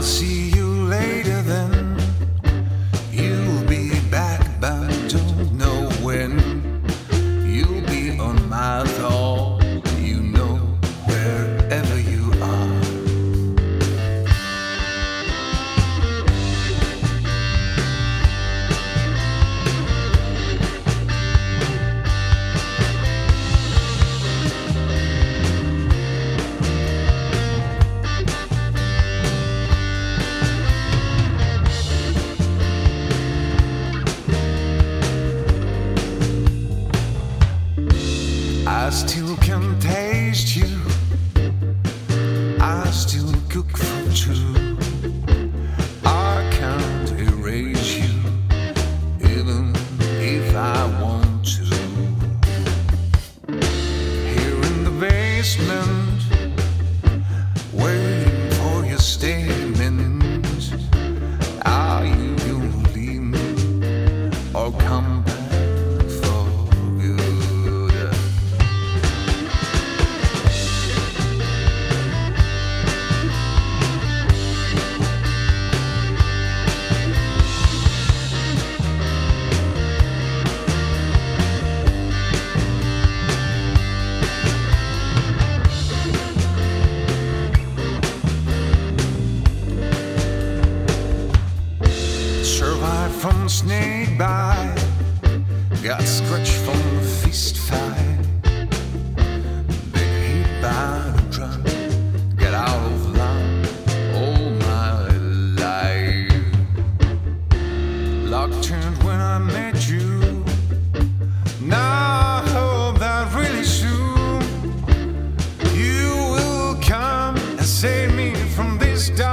see you later then. You'll be back, but don't know when. You'll be on my thought, you know, wherever you are. I still can taste you, I still cook for two. I can't erase you, even if I want to. Here in the basement, waiting for your statement. Are you gonna leave me or come back? Survived from snake bite, got scratched from the fist fight. Been hit by the drug, get out of line all my life. Luck turned when I met you. Now I hope that really soon you will come and save me from this dark.